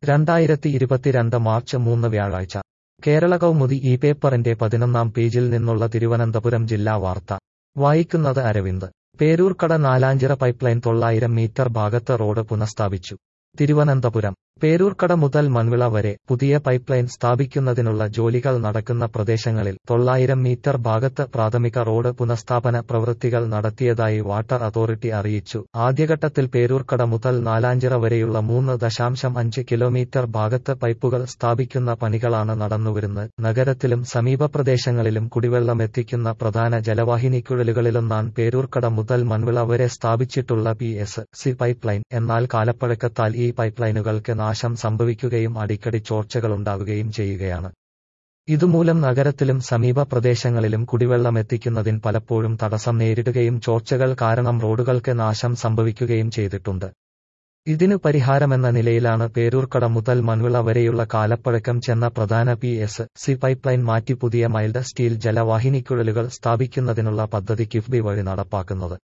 2022 March 3 വ്യാഴാഴ്ച കേരള കൗമുദി ഈ പേപ്പറിന്റെ 11-ാം പേജിൽ നിന്നുള്ള തിരുവനന്തപുരം ജില്ലാ വാർത്ത വായിക്കുന്നത് അരവിന്ദ്. പേരൂർക്കട നാലാഞ്ചിറ പൈപ്പ്ലൈൻ 900 മീറ്റർ ഭാഗത്ത് റോഡ് പുനഃസ്ഥാപിച്ചു. തിരുവനന്തപുരം പേരൂർക്കട മുതൽ മൺവിള വരെ പുതിയ പൈപ്പ്ലൈൻ സ്ഥാപിക്കുന്നതിനുള്ള ജോലികൾ നടക്കുന്ന പ്രദേശങ്ങളിൽ 900 മീറ്റർ ഭാഗത്ത് പ്രാഥമിക റോഡ് പുനഃസ്ഥാപന പ്രവൃത്തികൾ നടത്തിയതായി വാട്ടർ അതോറിറ്റി അറിയിച്ചു. ആദ്യഘട്ടത്തിൽ പേരൂർക്കട മുതൽ നാലാഞ്ചിറ വരെയുള്ള 3.5 കിലോമീറ്റർ ഭാഗത്ത് പൈപ്പുകൾ സ്ഥാപിക്കുന്ന പണികളാണ് നടന്നുവരുന്നത്. നഗരത്തിലും സമീപ പ്രദേശങ്ങളിലും കുടിവെള്ളമെത്തിക്കുന്ന പ്രധാന ജലവാഹിനിക്കുഴലുകളിലൊന്നാണ് പേരൂർക്കട മുതൽ മൺവിള വരെ സ്ഥാപിച്ചിട്ടുള്ള PSC പൈപ്പ്ലൈൻ. എന്നാൽ കാലപ്പഴക്കത്താൽ ഈ പൈപ്പ്ലൈനുകൾക്ക് നാശം സംഭവിക്കുകയും അടിക്കടി ചോർച്ചകളുണ്ടാവുകയും ചെയ്യുകയാണ്. ഇതുമൂലം നഗരത്തിലും സമീപ പ്രദേശങ്ങളിലും കുടിവെള്ളമെത്തിക്കുന്നതിന് പലപ്പോഴും തടസ്സം നേരിടുകയും ചോർച്ചകൾ കാരണം റോഡുകൾക്ക് നാശം സംഭവിക്കുകയും ചെയ്തിട്ടുണ്ട്. ഇതിനു പരിഹാരമെന്ന നിലയിലാണ് പേരൂർക്കട മുതൽ മൺവിള വരെയുള്ള കാലപ്പഴക്കം ചെന്ന പ്രധാന PSC പൈപ്പ്ലൈൻ മാറ്റി പുതിയ മൈൽഡ് സ്റ്റീൽ ജലവാഹിനിക്കുഴലുകൾ സ്ഥാപിക്കുന്നതിനുള്ള പദ്ധതി കിഫ്ബി വഴി നടപ്പാക്കുന്നത്.